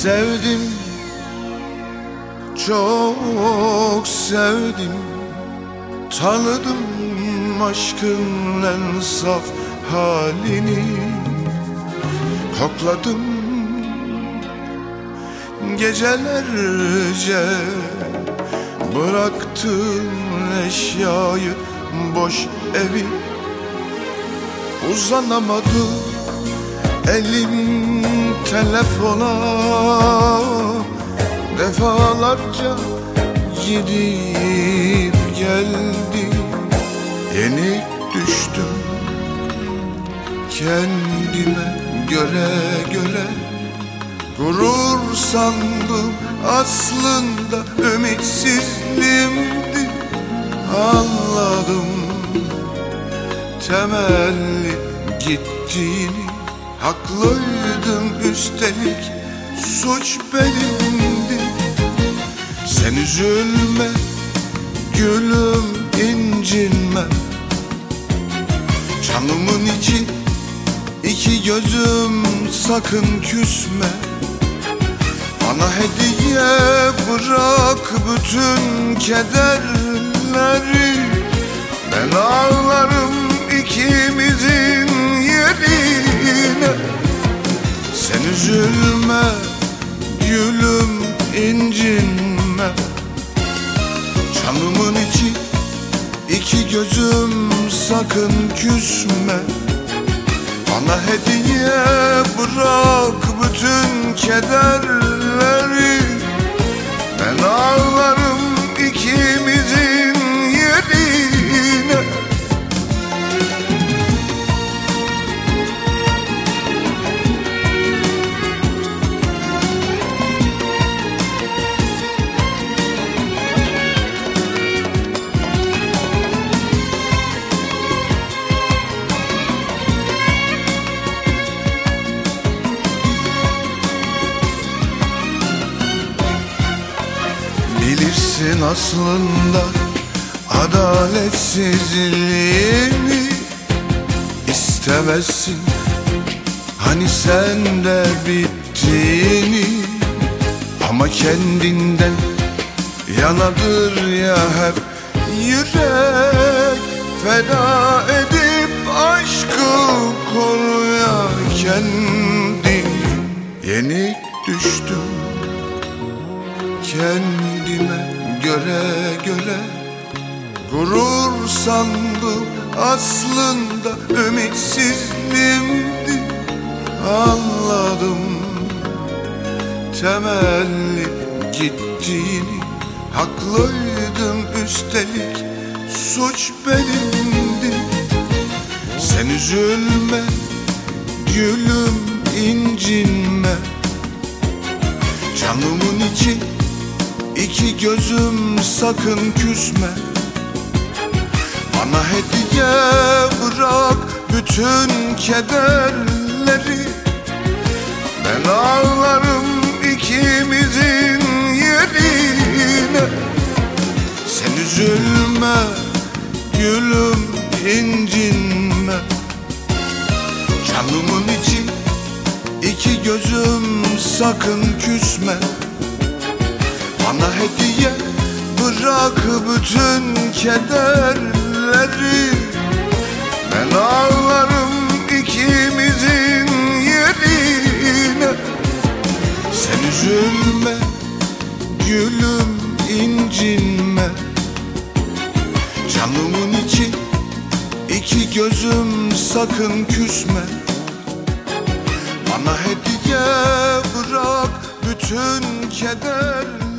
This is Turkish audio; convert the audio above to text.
Sevdim, çok sevdim. Tanıdım aşkın en saf halini. Kokladım gecelerce, bıraktım eşyayı, boş evi. Uzanamadım elim telefona, defalarca gidip geldi. Yenik düştüm kendime göre göre. Gurur sandım, aslında ümitsizliğimdi. Anladım temelli gittiğini. Haklıydım üstelik, suç benimdi. Sen üzülme gülüm, incinme. Canımın içi iki gözüm, sakın küsme. Bana hediye bırak bütün kederleri. Ben ağlarım ikimizin yerine. Sen üzülme gülüm, incinme. Canımın içi iki gözüm, sakın küsme. Bana hediye bırak bütün kederleri. Ben ağlarım ikimizin yerine. Bilirsin aslında adaletsizliğimi, istemezsin hani sen de bittiğini. Ama kendinden yanadır ya hep yürek, feda edip aşkı koruyarken yenik düştüm kendime göre göre. Gurur sandım, aslında ümitsizliğimdi. Anladım temelli gittiğini. Haklıydım üstelik, suç benimdi. Sen üzülme gülüm, incinme. Canımın içi iki gözüm, sakın küsme. Bana hediye bırak bütün kederleri. Ben ağlarım ikimizin yerine. Sen üzülme gülüm, incinme. Canımın içi iki gözüm, sakın küsme. Bana hediye bırak bütün kederleri. Ben ağlarım ikimizin yerine. Sen üzülme gülüm, incinme. Canımın içi iki gözüm, sakın küsme. Bana hediye bırak bütün kederleri.